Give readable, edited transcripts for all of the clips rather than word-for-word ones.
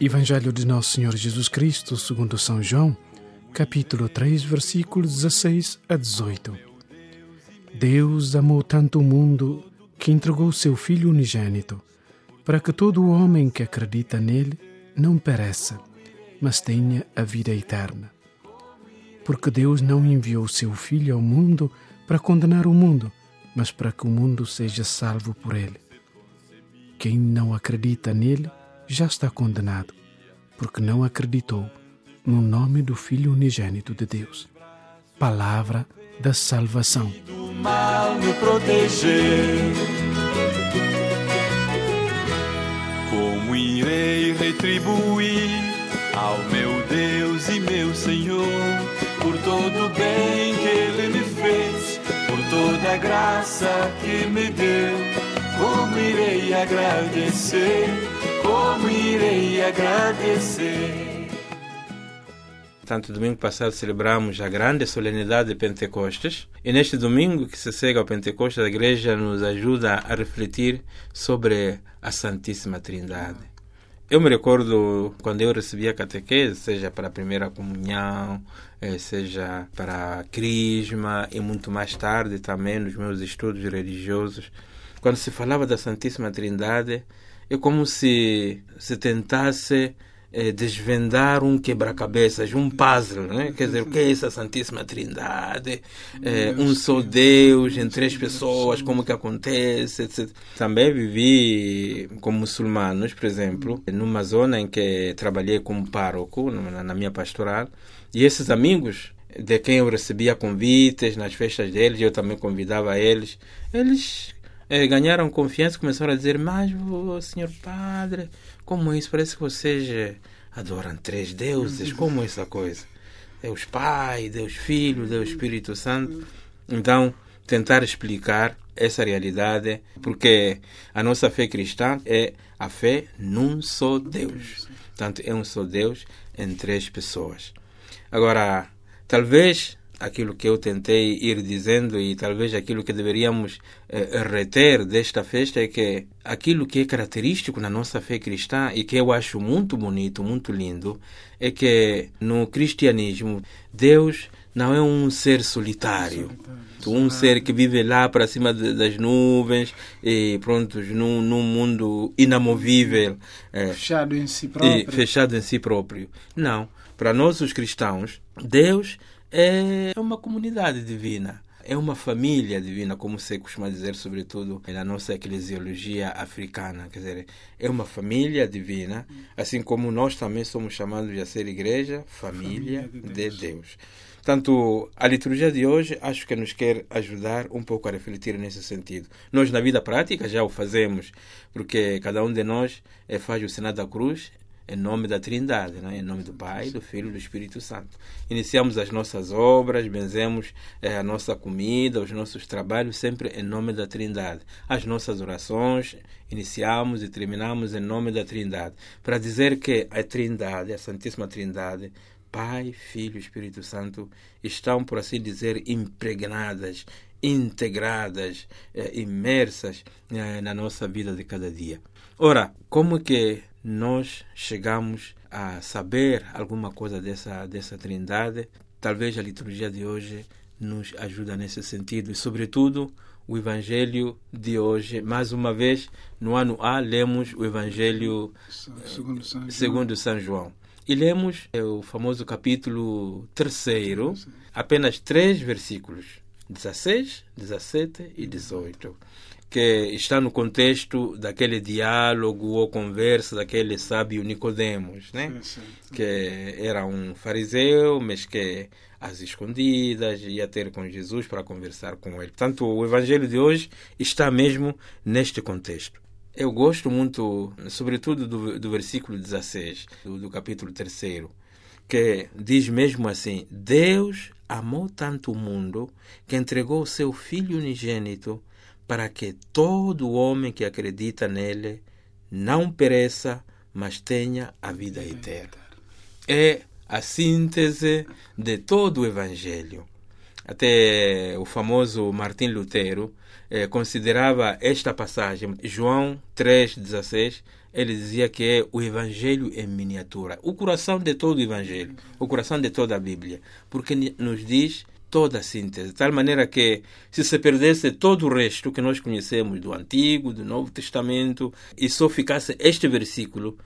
Evangelho de Nosso Senhor Jesus Cristo, segundo São João, capítulo 3, versículos 16 a 18. Deus amou tanto o mundo que entregou seu Filho unigênito, para que todo homem que acredita nele não pereça, mas tenha a vida eterna. Porque Deus não enviou seu Filho ao mundo para condenar o mundo, mas para que o mundo seja salvo por ele. Quem não acredita nele já está condenado, porque não acreditou no nome do Filho unigênito de Deus. Palavra da salvação. Do mal me proteger. Como irei retribuir ao meu Deus e meu Senhor por todo o bem que Ele me fez, por toda a graça que me deu? Como irei agradecer? Como irei agradecer? Portanto, domingo passado celebramos a grande solenidade de Pentecostes, e neste domingo que se segue ao Pentecostes, a Igreja nos ajuda a refletir sobre a Santíssima Trindade. Eu me recordo quando eu recebia a catequese, seja para a primeira comunhão, seja para a crisma e muito mais tarde também nos meus estudos religiosos, quando se falava da Santíssima Trindade, é como se tentasse desvendar um quebra-cabeças, um puzzle, né? Quer dizer, o que é essa Santíssima Trindade? Um só Deus em três pessoas, como que acontece, etc. Também vivi como muçulmanos, por exemplo, numa zona em que trabalhei como pároco, na minha pastoral, e esses amigos de quem eu recebia convites nas festas deles, eu também convidava eles ganharam confiança e começaram a dizer: mas, senhor padre, como é isso? Parece que vocês adoram três deuses, como é essa coisa? Deus Pai, Deus Filho, Deus Espírito Santo. Então, tentar explicar essa realidade, porque a nossa fé cristã é a fé num só Deus. Portanto, é um só Deus em três pessoas. Agora, talvez aquilo que eu tentei ir dizendo e talvez aquilo que deveríamos reter desta festa é que aquilo que é característico na nossa fé cristã e que eu acho muito bonito, muito lindo, é que no cristianismo Deus não é um ser solitário, um ser que vive lá para cima das nuvens e pronto, num mundo inamovível, Fechado em si próprio. Fechado em si próprio. Não, para nós os cristãos, Deus é uma comunidade divina, é uma família divina, como se costuma dizer, sobretudo na nossa eclesiologia africana. Quer dizer, é uma família divina, assim como nós também somos chamados a ser igreja, família de Deus. Portanto, a liturgia de hoje acho que nos quer ajudar um pouco a refletir nesse sentido. Nós, na vida prática, já o fazemos, porque cada um de nós faz o sinal da cruz em nome da Trindade, né? Em nome do Pai, do Filho e do Espírito Santo. Iniciamos as nossas obras, benzemos a nossa comida, os nossos trabalhos, sempre em nome da Trindade. As nossas orações, iniciamos e terminamos em nome da Trindade. Para dizer que a Trindade, a Santíssima Trindade, Pai, Filho e Espírito Santo, estão, por assim dizer, impregnadas, integradas, imersas na nossa vida de cada dia. Ora, como que nós chegamos a saber alguma coisa dessa Trindade? Talvez a liturgia de hoje nos ajuda nesse sentido e, sobretudo, o Evangelho de hoje. Mais uma vez, no ano A, lemos o Evangelho segundo São João. E lemos o famoso capítulo 3, apenas 3 versículos, 16, 17 e 18. Que está no contexto daquele diálogo ou conversa daquele sábio Nicodemos, né? Que era um fariseu, mas que às escondidas ia ter com Jesus para conversar com ele. Portanto, o Evangelho de hoje está mesmo neste contexto. Eu gosto muito, sobretudo, do versículo 16, do capítulo 3, que diz mesmo assim: Deus amou tanto o mundo que entregou o seu Filho unigênito para que todo homem que acredita nele não pereça, mas tenha a vida eterna. É a síntese de todo o Evangelho. Até o famoso Martim Lutero considerava esta passagem, João 3,16, ele dizia que é o Evangelho em miniatura, o coração de todo o Evangelho, o coração de toda a Bíblia, porque nos diz toda a síntese, de tal maneira que se perdesse todo o resto que nós conhecemos do Antigo, do Novo Testamento, e só ficasse este versículo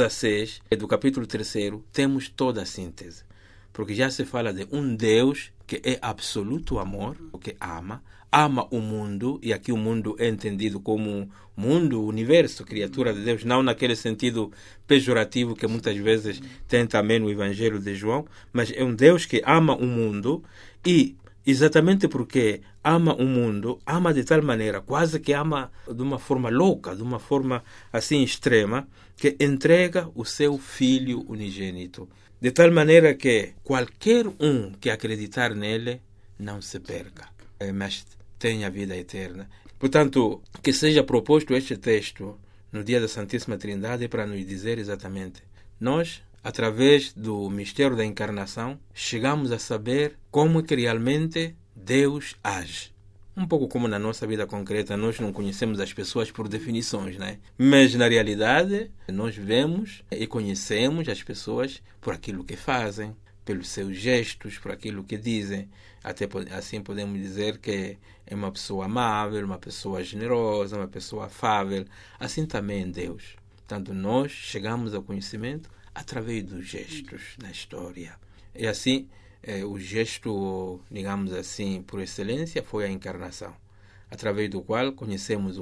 16 do capítulo 3, temos toda a síntese. Porque já se fala de um Deus que é absoluto amor, que ama o mundo, e aqui o mundo é entendido como mundo, universo, criatura de Deus, não naquele sentido pejorativo que muitas vezes tem também no Evangelho de João, mas é um Deus que ama o mundo, e exatamente porque ama o mundo, ama de tal maneira, quase que ama de uma forma louca, de uma forma assim extrema, que entrega o seu Filho unigênito. De tal maneira que qualquer um que acreditar nele não se perca, mas tenha vida eterna. Portanto, que seja proposto este texto no dia da Santíssima Trindade para nos dizer exatamente, nós, através do mistério da encarnação, chegamos a saber como é que realmente Deus age. Um pouco como na nossa vida concreta, nós não conhecemos as pessoas por definições, né? Mas na realidade, nós vemos e conhecemos as pessoas por aquilo que fazem, pelos seus gestos, por aquilo que dizem. Até assim podemos dizer que é uma pessoa amável, uma pessoa generosa, uma pessoa afável. Assim também é Deus. Portanto, nós chegamos ao conhecimento através dos gestos na história. E assim, o gesto, digamos assim, por excelência, foi a encarnação, através do qual conhecemos o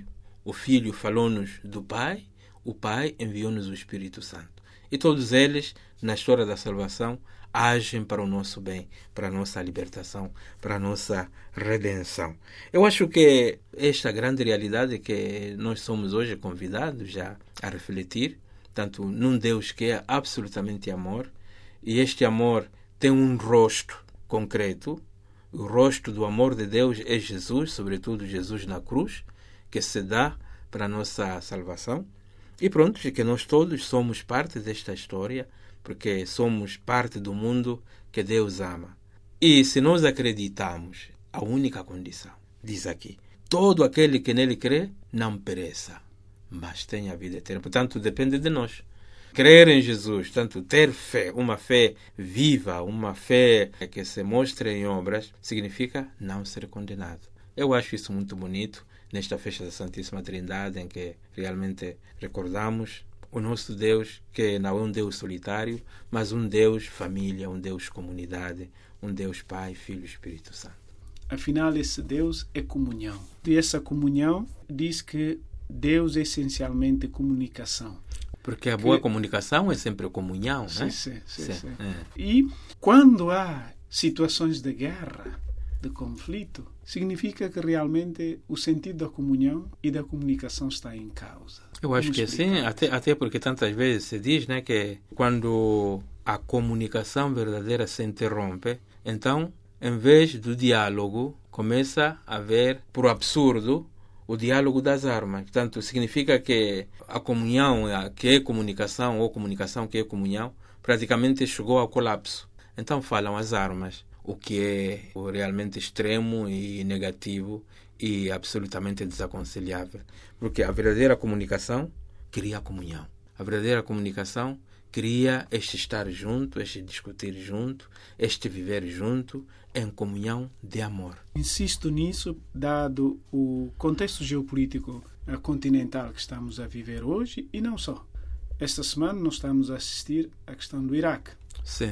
Filho falou-nos do Pai, o Pai enviou-nos o Espírito Santo. E todos eles, na história da salvação, agem para o nosso bem, para a nossa libertação, para a nossa redenção. Eu acho que esta grande realidade que nós somos hoje convidados já a refletir, tanto num Deus que é absolutamente amor, e este amor tem um rosto concreto. O rosto do amor de Deus é Jesus, sobretudo Jesus na cruz, que se dá para a nossa salvação. E pronto, que nós todos somos parte desta história, porque somos parte do mundo que Deus ama. E se nós acreditamos, a única condição, diz aqui, todo aquele que nele crê não pereça, mas tenha a vida eterna. Portanto, depende de nós. Crer em Jesus, tanto ter fé, uma fé viva, uma fé que se mostre em obras, significa não ser condenado. Eu acho isso muito bonito nesta festa da Santíssima Trindade, em que realmente recordamos o nosso Deus, que não é um Deus solitário, mas um Deus família, um Deus comunidade, um Deus Pai, Filho e Espírito Santo. Afinal, esse Deus é comunhão. E essa comunhão diz que Deus é essencialmente comunicação. Porque a boa comunicação é sempre a comunhão, sim, né? Sim. E quando há situações de guerra, de conflito, significa que realmente o sentido da comunhão e da comunicação está em causa. Eu acho que sim, até porque tantas vezes se diz, né, que quando a comunicação verdadeira se interrompe, então, em vez do diálogo, começa a haver, por absurdo, o diálogo das armas. Portanto, significa que a comunhão que é comunicação, ou comunicação que é comunhão, praticamente chegou ao colapso. Então falam as armas, o que é realmente extremo e negativo e absolutamente desaconselhável. Porque a verdadeira comunicação cria comunhão. A verdadeira comunicação cria este estar junto, este discutir junto, este viver junto, em comunhão de amor. Insisto nisso, dado o contexto geopolítico continental que estamos a viver hoje, e não só. Esta semana nós estamos a assistir à questão do Iraque. Sim.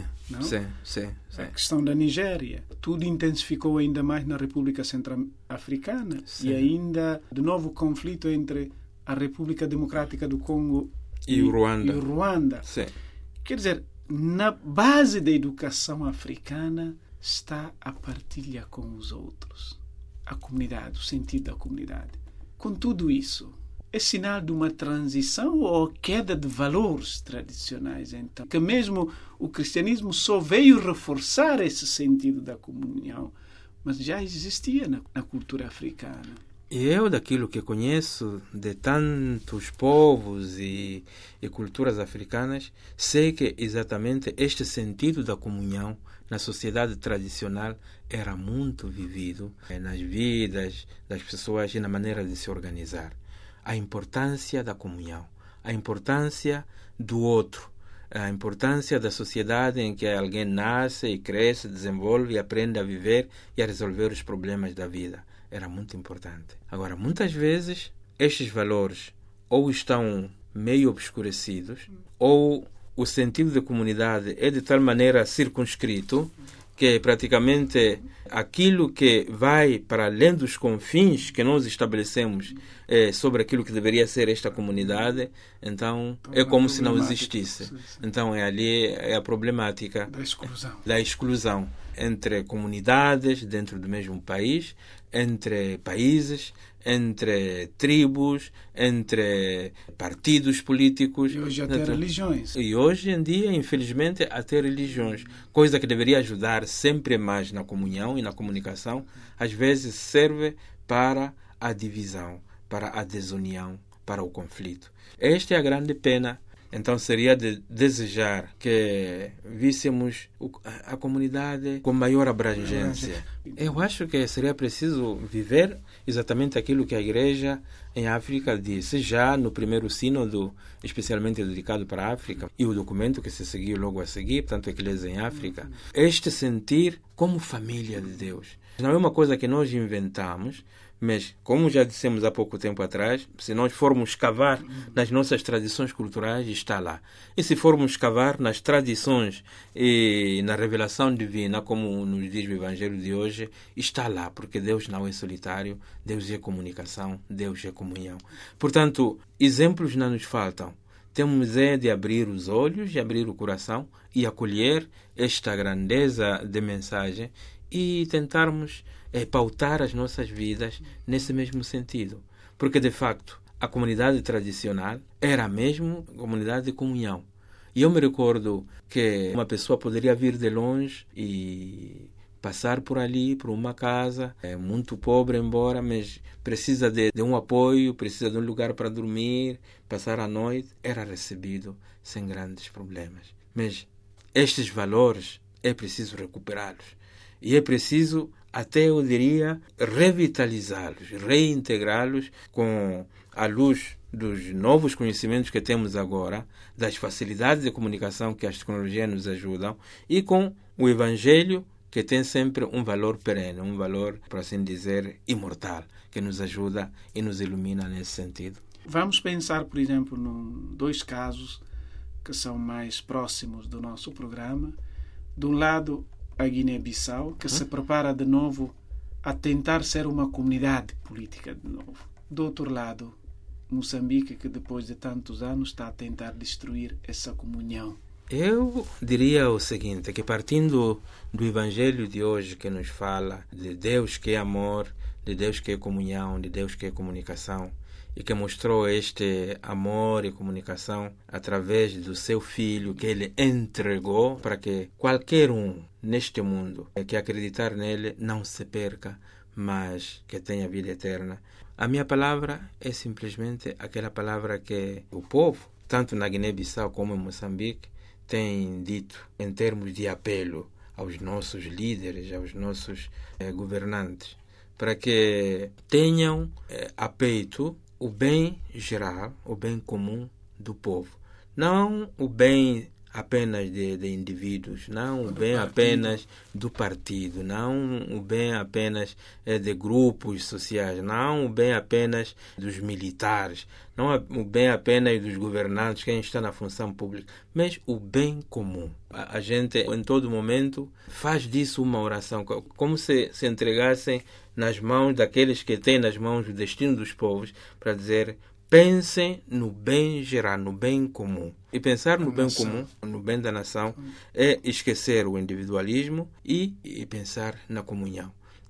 A questão da Nigéria. Tudo intensificou ainda mais na República Centro-Africana. Sim. E ainda de novo conflito entre a República Democrática do Congo e o Ruanda. Sim. Quer dizer, na base da educação africana está a partilha com os outros, a comunidade, o sentido da comunidade. Com tudo isso, é sinal de uma transição ou queda de valores tradicionais, então? Que mesmo o cristianismo só veio reforçar esse sentido da comunhão, mas já existia na cultura africana. E eu, daquilo que conheço de tantos povos e culturas africanas, sei que exatamente este sentido da comunhão na sociedade tradicional era muito vivido nas vidas das pessoas e na maneira de se organizar. A importância da comunhão, a importância do outro, a importância da sociedade em que alguém nasce e cresce, desenvolve e aprende a viver e a resolver os problemas da vida. Era muito importante. Agora, muitas vezes, estes valores ou estão meio obscurecidos, ou o sentido de comunidade é de tal maneira circunscrito que praticamente aquilo que vai para além dos confins que nós estabelecemos sobre aquilo que deveria ser esta comunidade, então é como se não existisse. Então ali é a problemática da exclusão entre comunidades dentro do mesmo país, entre países, entre tribos, entre partidos políticos. E hoje até religiões. E hoje em dia, infelizmente, até religiões. Coisa que deveria ajudar sempre mais na comunhão e na comunicação, às vezes serve para a divisão, para a desunião, para o conflito. Esta é a grande pena. Então seria de desejar que víssemos a comunidade com maior abrangência. Eu acho que seria preciso viver exatamente aquilo que a Igreja em África disse, já no primeiro sínodo, especialmente dedicado para a África, e o documento que se seguiu logo a seguir, portanto, a Igreja em África. Este sentir como família de Deus. Não é uma coisa que nós inventamos, mas, como já dissemos há pouco tempo atrás, se nós formos cavar nas nossas tradições culturais, está lá. E se formos cavar nas tradições e na revelação divina, como nos diz o Evangelho de hoje, está lá, porque Deus não é solitário, Deus é comunicação, Deus é comunhão. Portanto, exemplos não nos faltam. Temos de abrir os olhos e abrir o coração e acolher esta grandeza de mensagem e tentarmos pautar as nossas vidas nesse mesmo sentido. Porque, de facto, a comunidade tradicional era mesmo comunidade de comunhão. E eu me recordo que uma pessoa poderia vir de longe e passar por ali, por uma casa, muito pobre embora, mas precisa de um apoio, precisa de um lugar para dormir, passar a noite, era recebido sem grandes problemas. Mas estes valores é preciso recuperá-los. E é preciso, até eu diria, revitalizá-los, reintegrá-los com a luz dos novos conhecimentos que temos agora, das facilidades de comunicação que as tecnologias nos ajudam, e com o Evangelho, que tem sempre um valor perene, um valor, por assim dizer, imortal, que nos ajuda e nos ilumina nesse sentido. Vamos pensar, por exemplo, em dois casos que são mais próximos do nosso programa. De um lado, a Guiné-Bissau, que se prepara de novo a tentar ser uma comunidade política de novo. Do outro lado, Moçambique, que depois de tantos anos está a tentar destruir essa comunhão. Eu diria o seguinte, que partindo do Evangelho de hoje, que nos fala de Deus que é amor, de Deus que é comunhão, de Deus que é comunicação, e que mostrou este amor e comunicação através do seu Filho, que ele entregou para que qualquer um neste mundo que acreditar nele não se perca, mas que tenha vida eterna. A minha palavra é simplesmente aquela palavra que o povo, tanto na Guiné-Bissau como em Moçambique, tem dito em termos de apelo aos nossos líderes, aos nossos governantes, para que tenham a peito o bem geral, o bem comum do povo. Não o bem apenas de indivíduos, não o bem apenas do partido, não o bem apenas de grupos sociais, não o bem apenas dos militares, não o bem apenas dos governantes, quem está na função pública, mas o bem comum. A gente, em todo momento, faz disso uma oração, como se entregassem nas mãos daqueles que têm nas mãos o destino dos povos, para dizer: pensem no bem geral, no bem comum. E pensar no bem comum, no bem da nação, é esquecer o individualismo e pensar na comunhão.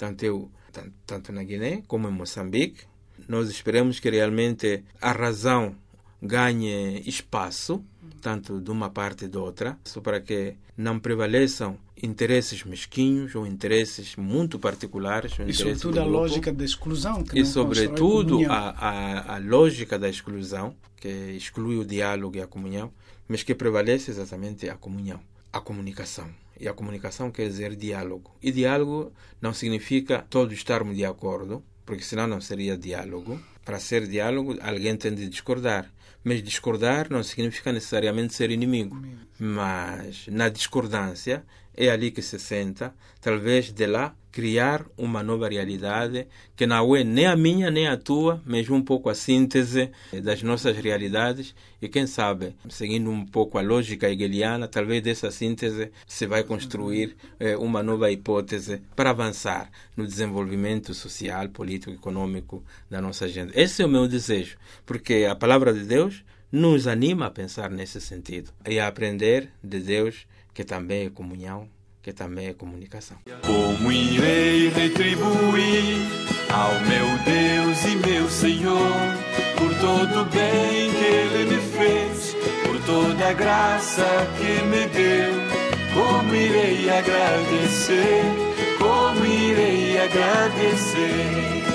Tanto na Guiné como em Moçambique, nós esperamos que realmente a razão ganhe espaço, tanto de uma parte e de outra, só para que não prevaleçam interesses mesquinhos ou interesses muito particulares. E sobretudo a lógica da exclusão. E sobretudo a lógica da exclusão, que exclui o diálogo e a comunhão, mas que prevalece exatamente a comunhão, a comunicação. E a comunicação quer dizer diálogo. E diálogo não significa todos estarmos de acordo, porque senão não seria diálogo. Para ser diálogo, alguém tem de discordar. Mas discordar não significa necessariamente ser inimigo. Mas na discordância é ali que se senta, talvez de lá criar uma nova realidade que não é nem a minha nem a tua, mas um pouco a síntese das nossas realidades e quem sabe, seguindo um pouco a lógica hegeliana, talvez dessa síntese se vai construir uma nova hipótese para avançar no desenvolvimento social, político, econômico da nossa gente. Esse é o meu desejo, porque a palavra de Deus nos anima a pensar nesse sentido e a aprender de Deus, que também é comunhão, que também é comunicação. Como irei retribuir ao meu Deus e meu Senhor por todo o bem que Ele me fez, por toda a graça que me deu? Como irei agradecer? Como irei agradecer?